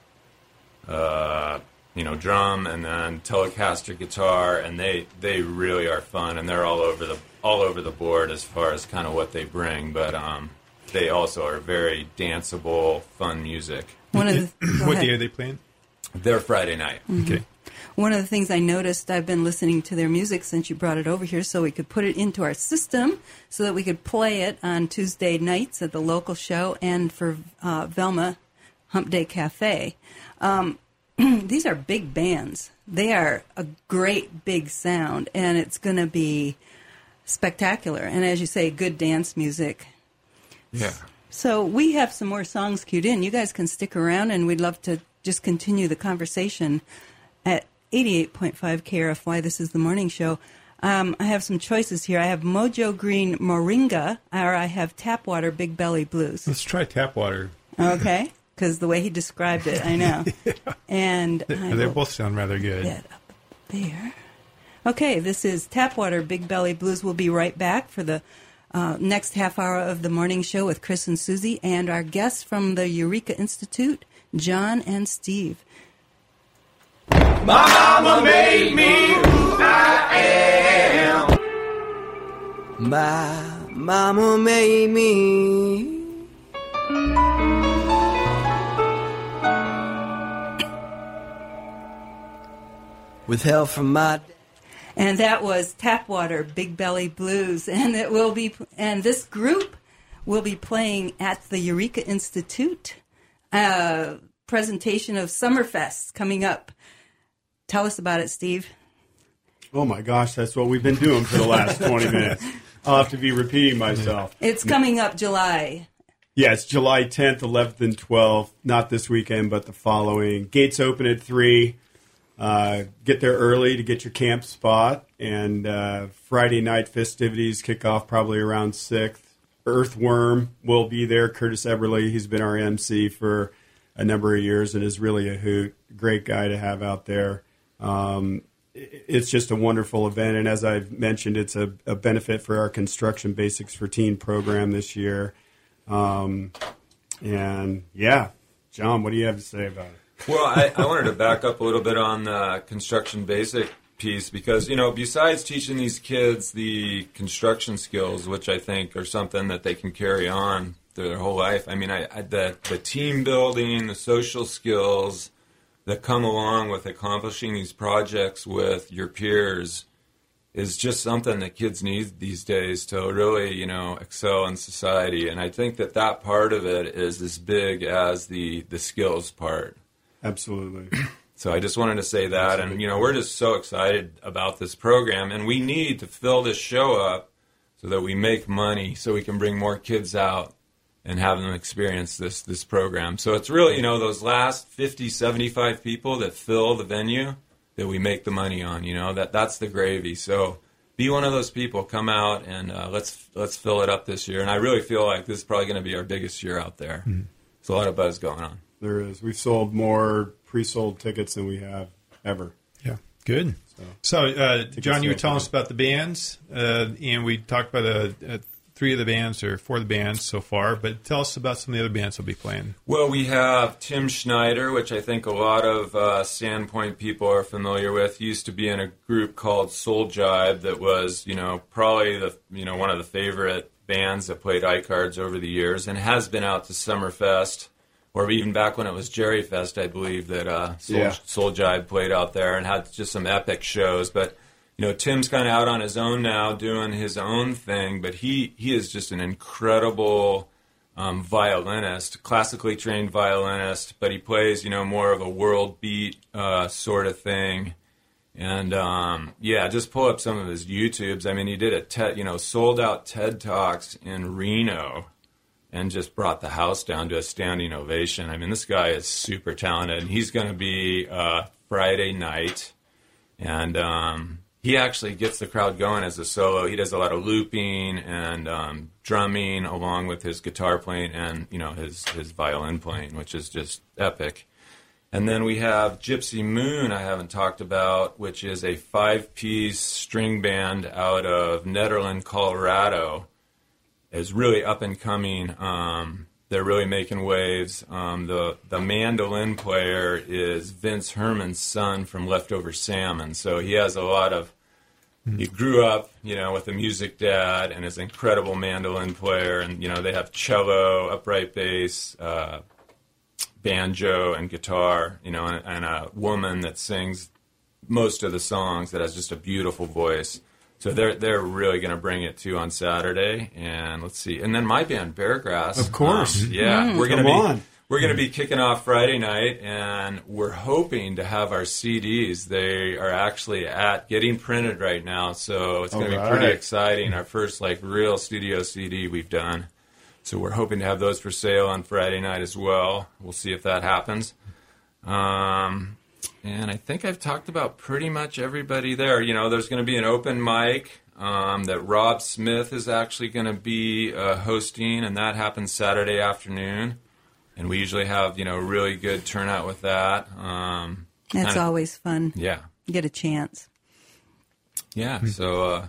uh, you know, drum, and then Telecaster guitar, and they, they really are fun, and they're all over the all over the board as far as kind of what they bring. But um, they also are very danceable, fun music. One of the, go What ahead. day are they playing? They're Friday night. Okay. One of the things I noticed, I've been listening to their music since you brought it over here so we could put it into our system so that we could play it on Tuesday nights at the local show and for uh, Velma Hump Day Cafe. Um, these are big bands. They are a great big sound, and it's going to be spectacular. And as you say, good dance music. Yeah. So we have some more songs queued in. You guys can stick around, and we'd love to just continue the conversation at eighty-eight point five K R F Y. This is the morning show. Um, I have some choices here. I have Mojo Green Moringa, or I have Tapwater Big Belly Blues. Let's try Tapwater. Okay, because the way he described it, I know. yeah. And They, I they will both sound rather good. get up there. Okay, this is Tapwater Big Belly Blues. We'll be right back for the uh, next half hour of the morning show with Chris and Susie and our guests from the Eureka Institute, John and Steve. My mama made me who I am. My mama made me. With help from my. And that was Tapwater Big Belly Blues, and it will be. And this group will be playing at the Eureka Institute. Uh, presentation of Summerfest coming up. Tell us about it, Steve. Oh, my gosh, that's what we've been doing for the last twenty minutes. I'll have to be repeating myself. It's coming up July. Yeah, it's July tenth, eleventh, and twelfth. Not this weekend, but the following. Gates open at three. Uh, get there early to get your camp spot. And uh, Friday night festivities kick off probably around six. Earthworm will be there. Curtis Eberly, he's been our M C for a number of years and is really a hoot. Great guy to have out there. Um, it's just a wonderful event. And as I've mentioned, it's a, a benefit for our Construction Basics for Teen program this year. Um, and, yeah, John, what do you have to say about it? Well, I, I wanted to back up a little bit on the construction basic piece because, you know, besides teaching these kids the construction skills, which I think are something that they can carry on through their whole life, I mean, I, I the, the team building, the social skills that come along with accomplishing these projects with your peers is just something that kids need these days to really, you know, excel in society. And I think that that part of it is as big as the, the skills part. Absolutely. So I just wanted to say that. And, you know, we're just so excited about this program. And we need to fill this show up so that we make money so we can bring more kids out and have them experience this, this program. So it's really, you know, those last fifty, seventy-five people that fill the venue that we make the money on, you know, that that's the gravy. So be one of those people, come out and uh, let's let's fill it up this year. And I really feel like this is probably going to be our biggest year out there. Mm-hmm. There's a lot of buzz going on. There is. We've sold more pre-sold tickets than we have ever. Yeah, good. So, so uh, John, you were telling us about the bands, uh, and we talked about uh, uh, three of the bands or four of the bands so far, but tell us about some of the other bands we'll be playing. Well, we have Tim Schneider, which I think a lot of uh, Sandpoint people are familiar with. He used to be in a group called Soul Jive that was, you know, probably the you know one of the favorite bands that played iCards over the years and has been out to Summerfest, or even back when it was Jerry Fest, I believe that uh, Soul, yeah. Soul Jive played out there and had just some epic shows. But, you know, Tim's kind of out on his own now doing his own thing, but he, he is just an incredible um, violinist, classically trained violinist, but he plays, you know, more of a world beat uh, sort of thing. And, um, yeah, just pull up some of his YouTubes. I mean, he did a TED, you know, sold out TED Talks in Reno and just brought the house down to a standing ovation. I mean, this guy is super talented, and he's going to be uh, Friday night. And um, he actually gets the crowd going as a solo. He does a lot of looping and um, drumming along with his guitar playing and, you know, his, his violin playing, which is just epic. And then we have Gypsy Moon I haven't talked about, which is a five-piece string band out of Nederland, Colorado. Is really up and coming. Um, they're really making waves. Um, the the mandolin player is Vince Herman's son from Leftover Salmon, so he has a lot of. He grew up, you know, with a music dad and is an incredible mandolin player, and you know they have cello, upright bass, uh, banjo, and guitar. You know, and, and a woman that sings most of the songs that has just a beautiful voice. So they're they're really going to bring it too on Saturday, and let's see, and then my band Beargrass, of course, um, yeah, mm, we're going to be on. we're going to be kicking off Friday night, and we're hoping to have our C Ds. They are actually at getting printed right now, so it's going to be pretty right. exciting. Our first like real studio C D we've done, so we're hoping to have those for sale on Friday night as well. We'll see if that happens. Um. And I think I've talked about pretty much everybody there. You know, there's going to be an open mic um, that Rob Smith is actually going to be uh, hosting, and that happens Saturday afternoon. And we usually have, you know, really good turnout with that. Um, That's kinda, always fun. Yeah. You get a chance. Yeah, so... Uh,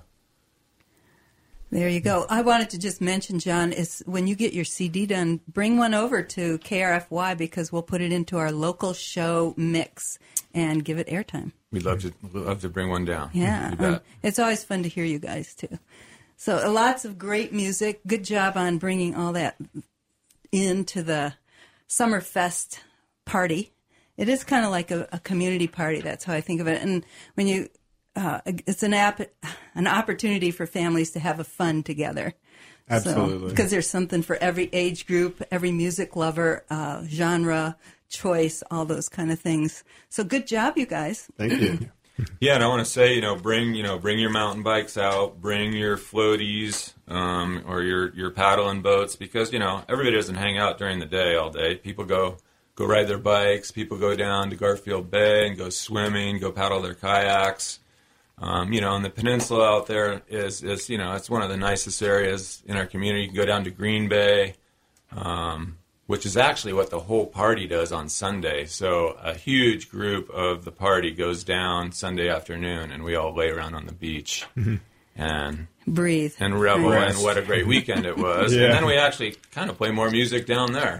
There you go. I wanted to just mention, John, is when you get your C D done, bring one over to K R F Y because we'll put it into our local show mix and give it airtime. We'd love to love to bring one down. Yeah. Um, it's always fun to hear you guys, too. So uh, lots of great music. Good job on bringing all that into the Summerfest party. It is kind of like a, a community party. That's how I think of it. And when you... Uh, it's an app, an opportunity for families to have a fun together. Absolutely. Because so, there's something for every age group, every music lover, uh, genre, choice, all those kind of things. So good job, you guys. Thank you. Yeah, and I want to say, you know, bring you know bring your mountain bikes out, bring your floaties um, or your your paddling boats, because you know everybody doesn't hang out during the day all day. People go go ride their bikes. People go down to Garfield Bay and go swimming, go paddle their kayaks. Um, you know, and the peninsula out there is is you know it's one of the nicest areas in our community. You can go down to Green Bay. Um, which is actually what the whole party does on Sunday. So a huge group of the party goes down Sunday afternoon, and we all lay around on the beach mm-hmm. and breathe and revel. Rest. And what a great weekend it was. Yeah. And then we actually kind of play more music down there.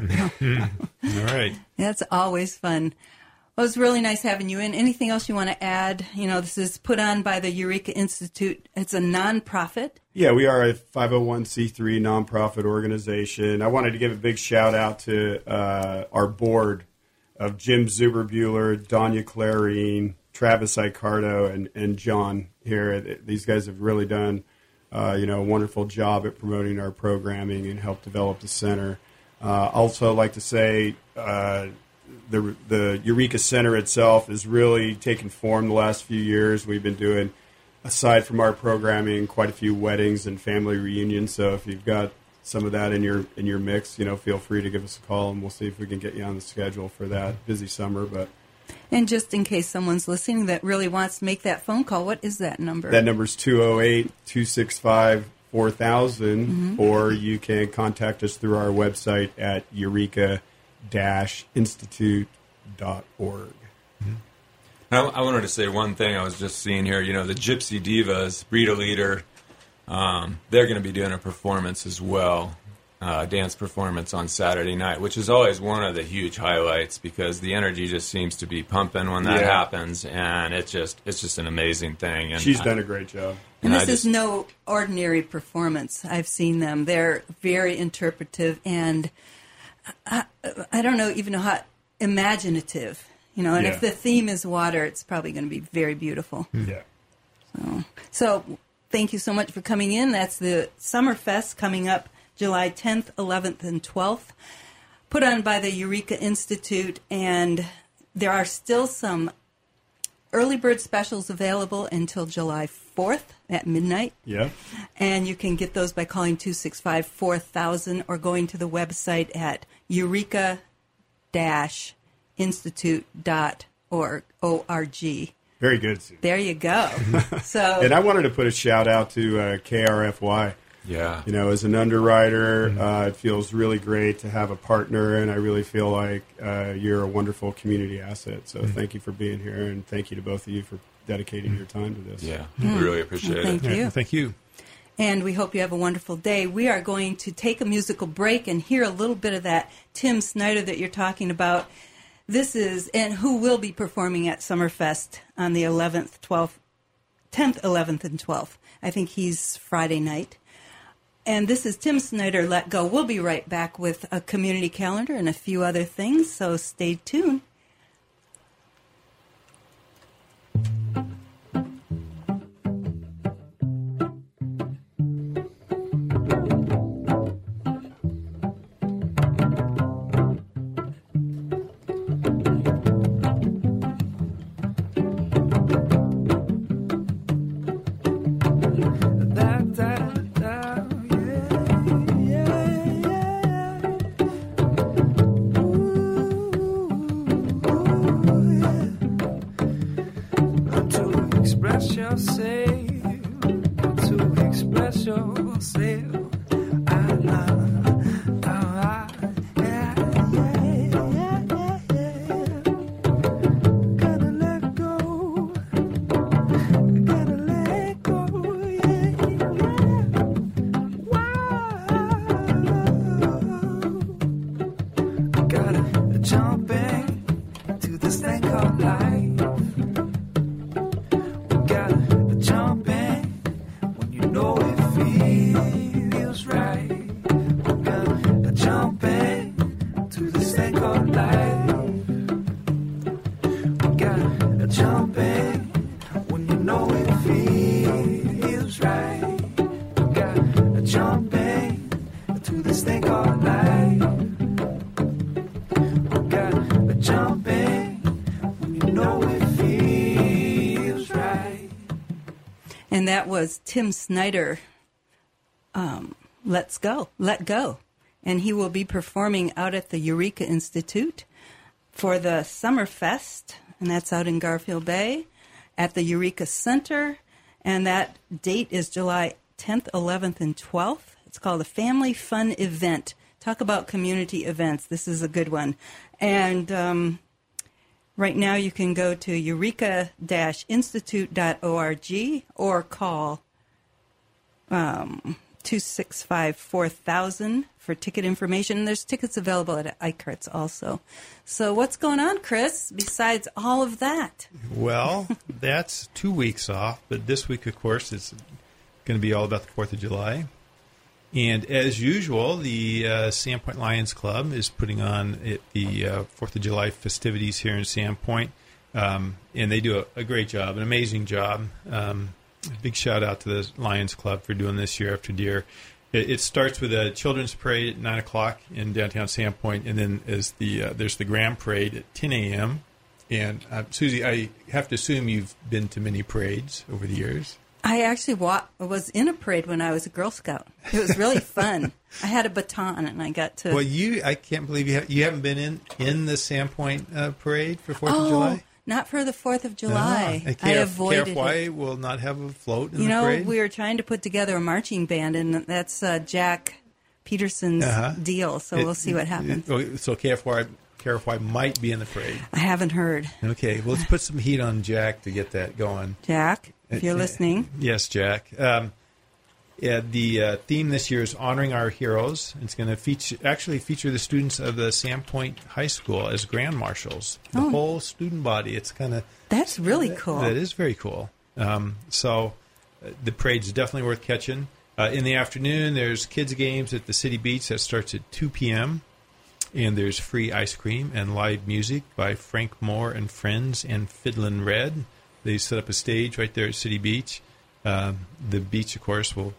All right. That's always fun. Well, it was really nice having you in. Anything else you want to add? You know, this is put on by the Eureka Institute. It's a nonprofit. Yeah, we are a five oh one c three nonprofit organization. I wanted to give a big shout out to uh, our board of Jim Zuberbuehler, Danya Clarine, Travis Icardo, and, and John here. These guys have really done uh, you know, a wonderful job at promoting our programming and helped develop the center. Uh, also like to say uh, the the Eureka Center itself has really taken form the last few years. We've been doing, aside from our programming, quite a few weddings and family reunions. So if you've got some of that in your in your mix, you know, feel free to give us a call, and we'll see if we can get you on the schedule for that busy summer. But and just in case someone's listening that really wants to make that phone call, what is that number? That number is two oh eight, two six five, four thousand, mm-hmm. or you can contact us through our website at eureka dash institute dot org. Mm-hmm. I, I wanted to say one thing I was just seeing here. You know, the Gypsy Divas, Brita Leader, um, they're going to be doing a performance as well, uh, dance performance on Saturday night, which is always one of the huge highlights because the energy just seems to be pumping when that yeah. happens, and it's just it's just an amazing thing. And she's I, done a great job. And, and this just, is no ordinary performance. I've seen them. They're very interpretive and I, I don't know even know how imaginative. You know, and yeah. if the theme is water, it's probably going to be very beautiful. Yeah. So, so thank you so much for coming in. That's the Summerfest coming up July tenth, eleventh, and twelfth, put on by the Eureka Institute. And there are still some early bird specials available until July fourth at midnight. Yeah. And you can get those by calling two six five, four thousand or going to the website at eureka dash institute dot org. O R G. Very good, Sue. There you go. So, and I wanted to put a shout out to uh, K R F Y. Yeah. You know, as an underwriter, mm-hmm. uh, it feels really great to have a partner, and I really feel like uh, you're a wonderful community asset. So mm-hmm. thank you for being here, and thank you to both of you for dedicating mm-hmm. your time to this. Yeah, mm-hmm. we really appreciate well, thank it. Thank you. Yeah, thank you. And we hope you have a wonderful day. We are going to take a musical break and hear a little bit of that Tim Snyder that you're talking about. This is, and who will be performing at Summerfest on the eleventh, twelfth, tenth, eleventh, and twelfth. I think he's Friday night. And this is Tim Snyder, Let Go. We'll be right back with a community calendar and a few other things, so stay tuned. Jumping when you know it feels And that was Tim Snyder, um, Let's Go, Let Go. And he will be performing out at the Eureka Institute for the Summer Fest, and that's out in Garfield Bay at the Eureka Center. And that date is July tenth, eleventh, and twelfth. It's called a Family Fun Event. Talk about community events. This is a good one. And um, right now you can go to eureka dash institute dot org or call um, two six five, four thousand for ticket information. There's tickets available at iCarts also. So what's going on, Chris, besides all of that? Well, that's two weeks off, but this week, of course, is going to be all about the fourth of July. And as usual, the uh, Sandpoint Lions Club is putting on it, the uh, fourth of July festivities here in Sandpoint. Um, and they do a, a great job, an amazing job. Um, a big shout out to the Lions Club for doing this year after year. It, it starts with a children's parade at nine o'clock in downtown Sandpoint, and then as the uh, there's the Grand Parade at ten a.m. And uh, Susie, I have to assume you've been to many parades over the years. I actually wa- was in a parade when I was a Girl Scout. It was really fun. I had a baton, and I got to... Well, you, I can't believe you, ha- you haven't been in, in the Sandpoint uh, parade for fourth oh, of July? Not for the fourth of July. No. I avoided K F Y it. will not have a float in you the know, parade? You know, we were trying to put together a marching band, and that's uh, Jack Peterson's uh-huh. deal, so it, we'll see what happens. It, so K F Y, K F Y might be in the parade. I haven't heard. Okay, well, let's put some heat on Jack to get that going. Jack, if you're listening. Yes, Jack. Um, yeah, the uh, theme this year is Honoring Our Heroes. It's going to feature actually feature the students of the Sandpoint High School as Grand Marshals. The oh. whole student body. It's kind of... That's really cool. That is very cool. Um, so uh, the parade's definitely worth catching. Uh, in the afternoon, there's kids' games at the City Beach. That starts at two p.m., and there's free ice cream and live music by Frank Moore and Friends and Fiddlin' Red. They set up a stage right there at City Beach. Uh, the beach, of course, will,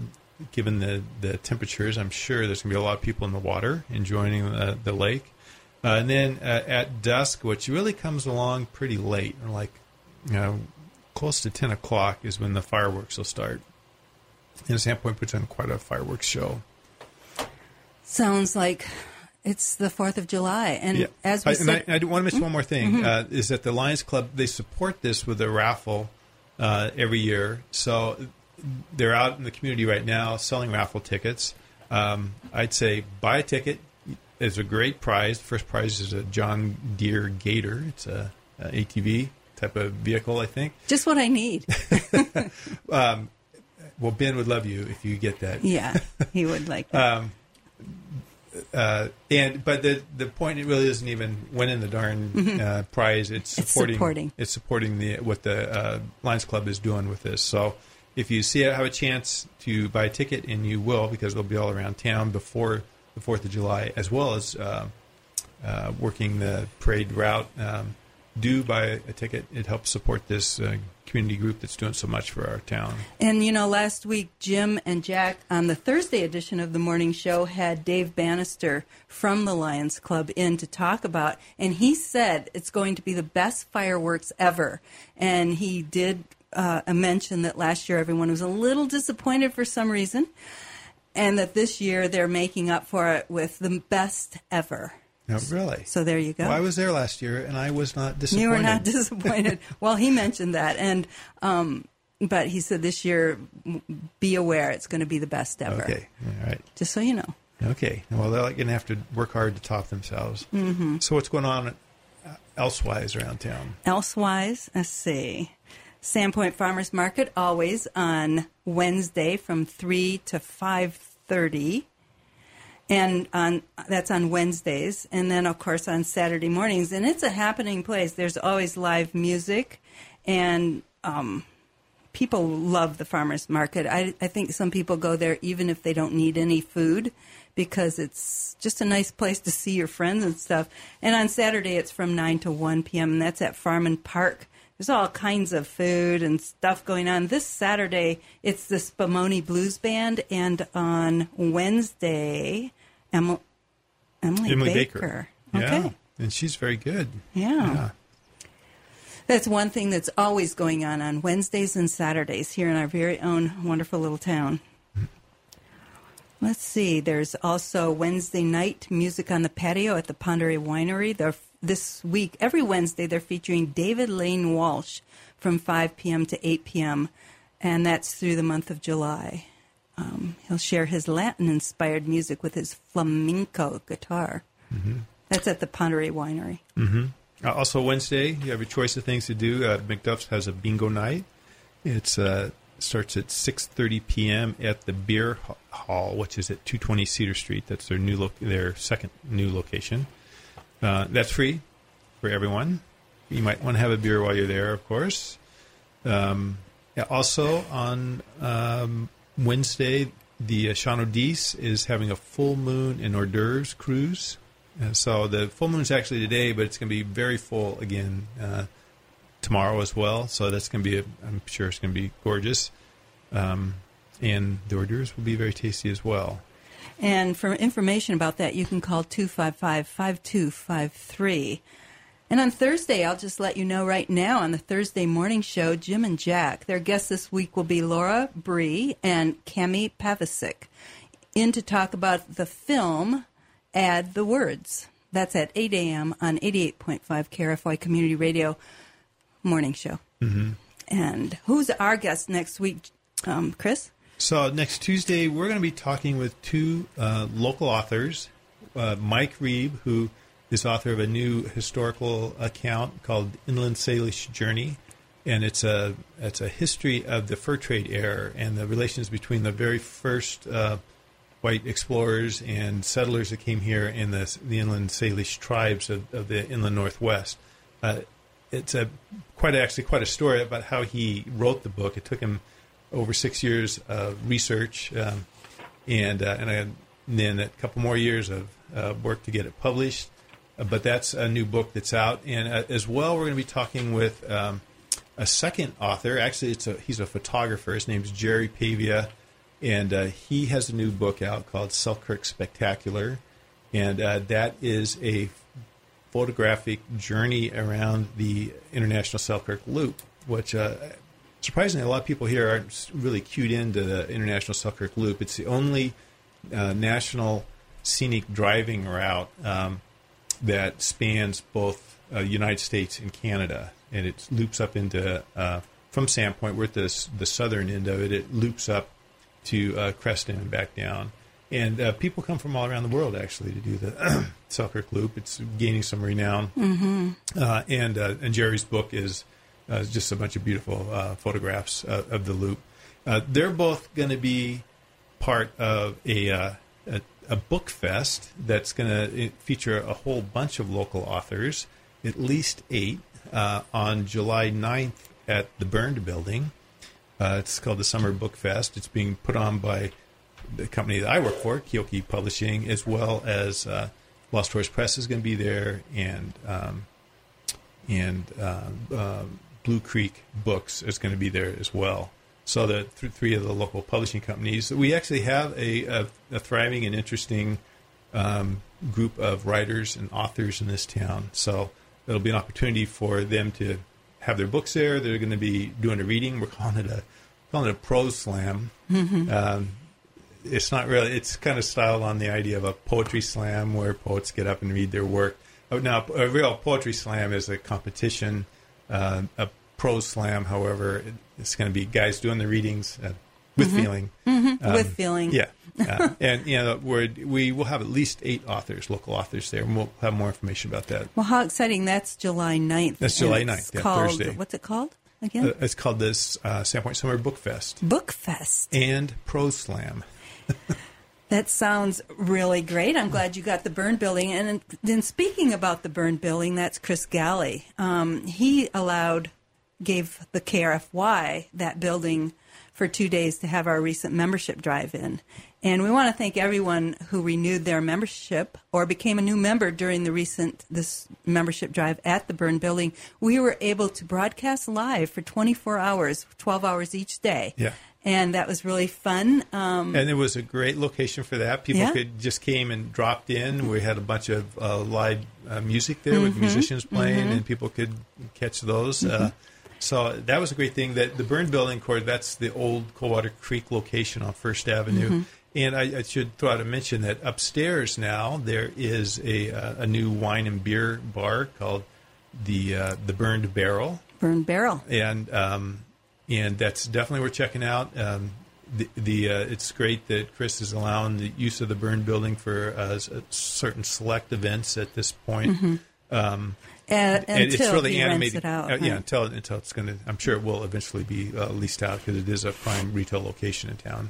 given the, the temperatures, I'm sure there's going to be a lot of people in the water enjoying the, the lake. Uh, and then uh, at dusk, which really comes along pretty late, or like you know, close to ten o'clock is when the fireworks will start. And Sandpoint puts on quite a fireworks show. Sounds like... It's the fourth of July. And yeah. as we I, said... And I, I want to mention one more thing, mm-hmm. uh, is that the Lions Club, they support this with a raffle uh, every year. So they're out in the community right now selling raffle tickets. Um, I'd say buy a ticket. It's a great prize. The first prize is a John Deere Gator. It's a, a A T V type of vehicle, I think. Just what I need. um, well, Ben would love you if you get that. Yeah, he would like that. um, Uh, and but the the point, it really isn't even winning the darn mm-hmm. uh, prize. It's supporting, it's supporting. It's supporting the what the uh, Lions Club is doing with this. So if you see it, have a chance to buy a ticket, and you will, because they'll be all around town before the fourth of July, as well as uh, uh, working the parade route. Um, do buy a ticket. It helps support this uh, community group that's doing so much for our town. And, you know, last week, Jim and Jack, on the Thursday edition of the morning show, had Dave Bannister from the Lions Club in to talk about, and he said it's going to be the best fireworks ever. And he did uh, mention that last year everyone was a little disappointed for some reason, and that this year they're making up for it with the best ever. No, really? So there you go. Well, I was there last year, and I was not disappointed. You were not disappointed. Well, he mentioned that, and um, but he said this year, be aware, it's going to be the best ever. Okay, all right. Just so you know. Okay. Well, they're going to have to work hard to top themselves. Mm-hmm. So what's going on elsewise around town? Elsewise, let's see. Sandpoint Farmers Market, always on Wednesday from three to five thirty. And on that's on Wednesdays, and then, of course, on Saturday mornings. And it's a happening place. There's always live music, and um, people love the farmers market. I, I think some people go there even if they don't need any food, because it's just a nice place to see your friends and stuff. And on Saturday, it's from nine to one p.m., and that's at Farman Park. There's all kinds of food and stuff going on. This Saturday, it's the Spumoni Blues Band, and on Wednesday, Emily, Emily, Emily Baker. Baker. Okay. Yeah, and she's very good. Yeah. yeah. That's one thing that's always going on on Wednesdays and Saturdays here in our very own wonderful little town. Let's see. There's also Wednesday night music on the patio at the Ponderay Winery. They're, this week, every Wednesday, they're featuring David Lane Walsh from five p.m. to eight p.m., and that's through the month of July. Um, he'll share his Latin-inspired music with his flamenco guitar. Mm-hmm. That's at the Ponderay Winery. Mm-hmm. Uh, also Wednesday, you have a choice of things to do. Uh, McDuff's has a bingo night. It uh, starts at six thirty p.m. at the Beer Hall, which is at two twenty Cedar Street. That's their new lo- their second new location. Uh, that's free for everyone. You might want to have a beer while you're there, of course. Um, yeah, also on um, Wednesday, the uh, Chanodis is having a full moon and hors d'oeuvres cruise. And so the full moon's actually today, but it's going to be very full again uh, tomorrow as well. So that's going to be, a, I'm sure it's going to be gorgeous. Um, and the hors d'oeuvres will be very tasty as well. And for information about that, you can call two five five, five two five three. And on Thursday, I'll just let you know right now, on the Thursday morning show, Jim and Jack, their guests this week will be Laura Bree and Cami Pavicic, in to talk about the film Add the Words. That's at eight a.m. on eighty-eight point five K R F Y Community Radio morning show. Mm-hmm. And who's our guest next week, um, Chris? So next Tuesday, we're going to be talking with two uh, local authors, uh, Mike Reeb, who is author of a new historical account called Inland Salish Journey, and it's a it's a history of the fur trade era and the relations between the very first uh, white explorers and settlers that came here in the, the Inland Salish tribes of, of the Inland Northwest. Uh, it's a quite actually quite a story about how he wrote the book. It took him over six years of research, um, and uh, and, I, and then a couple more years of uh, work to get it published. Uh, but that's a new book that's out, and uh, as well, we're going to be talking with um, a second author. Actually, it's a he's a photographer. His name's Jerry Pavia. And uh, he has a new book out called Selkirk Spectacular, and uh, that is a photographic journey around the International Selkirk Loop, which uh, surprisingly a lot of people here aren't really cued into the International Selkirk Loop. It's the only uh, national scenic driving route um, that spans both uh, the United States and Canada, and it loops up into, uh, from Sandpoint, we're at the, the southern end of it, it loops up to uh, Creston and back down. And uh, people come from all around the world, actually, to do the Selkirk Loop. It's gaining some renown. Mm-hmm. Uh, and uh, and Jerry's book is uh, just a bunch of beautiful uh, photographs uh, of the loop. Uh, they're both going to be part of a, uh, a, a book fest that's going to feature a whole bunch of local authors, at least eight, uh, on July ninth at the Burned Building. Uh, it's called the Summer Book Fest. It's being put on by the company that I work for, Kyoki Publishing, as well as uh, Lost Horse Press is going to be there, and um, and uh, uh, Blue Creek Books is going to be there as well. So the th- three of the local publishing companies. We actually have a, a, a thriving and interesting um, group of writers and authors in this town. So it'll be an opportunity for them to have their books there. They're going to be doing a reading. We're calling it a calling it a prose slam. Mm-hmm. Um, it's not really. It's kind of styled on the idea of a poetry slam where poets get up and read their work. Now, a real poetry slam is a competition. Uh, a prose slam, however, it's going to be guys doing the readings uh, with mm-hmm. feeling. Mm-hmm. Um, with feeling. Yeah. Uh, and, you know, we're, we will have at least eight authors, local authors there, and we'll have more information about that. Well, how exciting. That's July ninth. That's July ninth, yeah, called, Thursday. What's it called again? Uh, it's called this uh, Sandpoint Summer Book Fest. Book Fest. And Prose Slam. That sounds really great. I'm glad you got the Burned Building. And then speaking about the Burned Building, that's Chris Galley. Um, he allowed, gave the K R F Y that building for two days to have our recent membership drive in. And we want to thank everyone who renewed their membership or became a new member during the recent this membership drive at the Burned Building. We were able to broadcast live for twenty-four hours, twelve hours each day. Yeah. and that was really fun. Um, and it was a great location for that. People Yeah. could just came and dropped in. We had a bunch of uh, live uh, music there with musicians playing, and people could catch those. Uh, so that was a great thing. That the Byrne Building, Court, that's the old Coldwater Creek location on First Avenue. And I, I should throw out a mention that upstairs now there is a uh, a new wine and beer bar called the uh, the Burned Barrel, Burned Barrel. and um, and that's definitely worth checking out. Um, the the uh, it's great that Chris is allowing the use of the Byrne Building for uh, s- certain select events at this point. Um, Uh, and until it's really he rents animated. it out. uh, right? Yeah, until until it's going to. I'm sure it will eventually be uh, leased out because it is a prime retail location in town.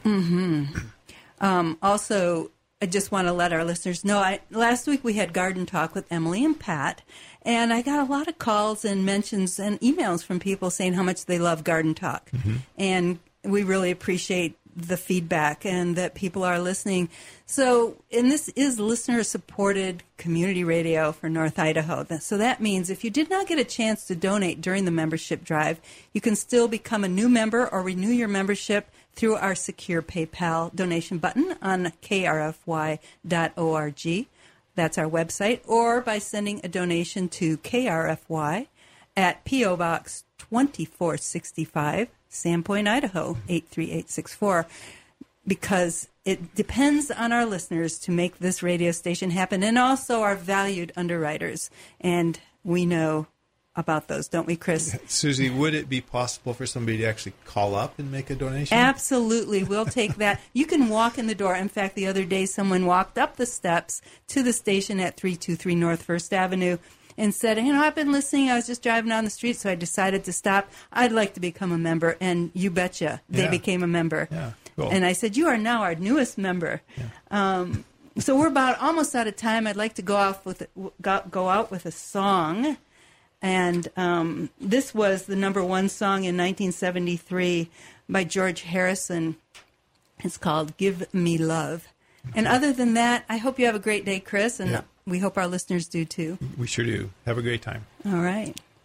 Um, also, I just want to let our listeners know, I, last week we had Garden Talk with Emily and Pat, and I got a lot of calls and mentions and emails from people saying how much they love Garden Talk. And we really appreciate the feedback and that people are listening. So, and this is listener-supported community radio for North Idaho. That- So that means if you did not get a chance to donate during the membership drive, you can still become a new member or renew your membership through our secure PayPal donation button on k r f y dot org. That's our website. Or by sending a donation to K R F Y at P O Box twenty-four sixty-five, Sandpoint, Idaho, eight three eight six four. Because it depends on our listeners to make this radio station happen, and also our valued underwriters. And we know about those, don't we, Chris? Susie, would it be possible for somebody to actually call up and make a donation? Absolutely. We'll take that. You can walk in the door. In fact, the other day someone walked up the steps to the station at three two three North First Avenue and said, you know, I've been listening. I was just driving down the street, so I decided to stop. I'd like to become a member. And you betcha, they Yeah. became a member. Yeah, cool. And I said, you are now our newest member. Um, so we're about almost out of time. I'd like to go off with go, go out with a song. And um, this was the number one song in nineteen seventy-three by George Harrison. It's called Give Me Love. And other than that, I hope you have a great day, Chris, and Yeah. we hope our listeners do too. We sure do. Have a great time. All right.